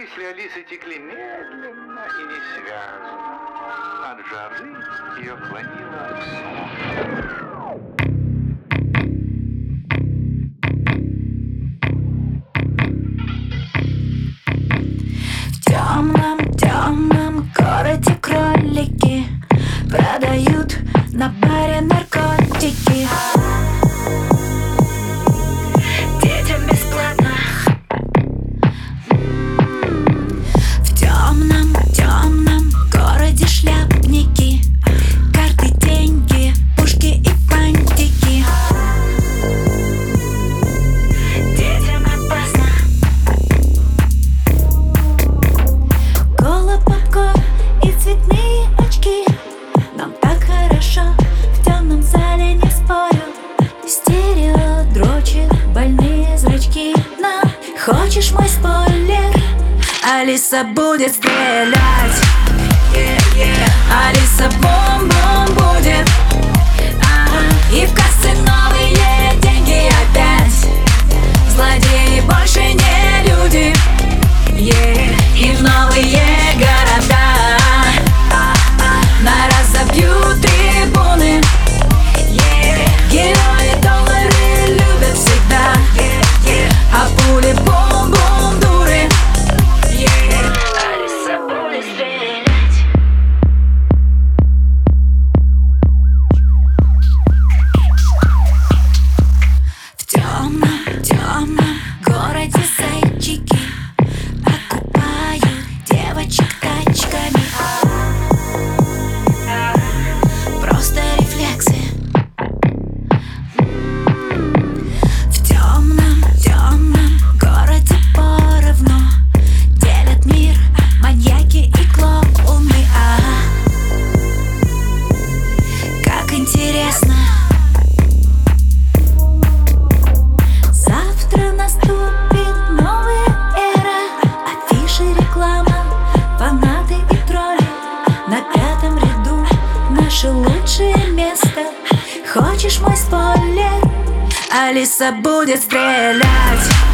Мысли Алисы текли медленно и несвязно. От жары ее клонило в сон. В темном городе кролики продают на баре наркотики. Детям бесплатно. В темном городе шляпники, карты, деньги, пушки и бантики. Детям опасно. Кола, попкорн и цветные очки. Нам так хорошо в темном зале, не спорю. Стерео дрочит больные зрачки. Но хочешь мой спойлер? Алиса будет стрелять. Алиса бум-бум будет. И в кассе новые деньги опять. Злодеи больше не люди. И в новые города на разобьют трибуны. Герои доллары любят всегда, а пули бум-бум дуры. Алиса будет стрелять. В темном городе зайчики окупают девочек тачками. Просто рефлексы. В темном городе поровну делят мир маньяки и клоуны. Как интересно. Завтра наступит новая эра. Афиши, реклама, фанаты и тролли. На 5-м ряду наше лучшее место. Хочешь мой спойлер? Алиса будет стрелять.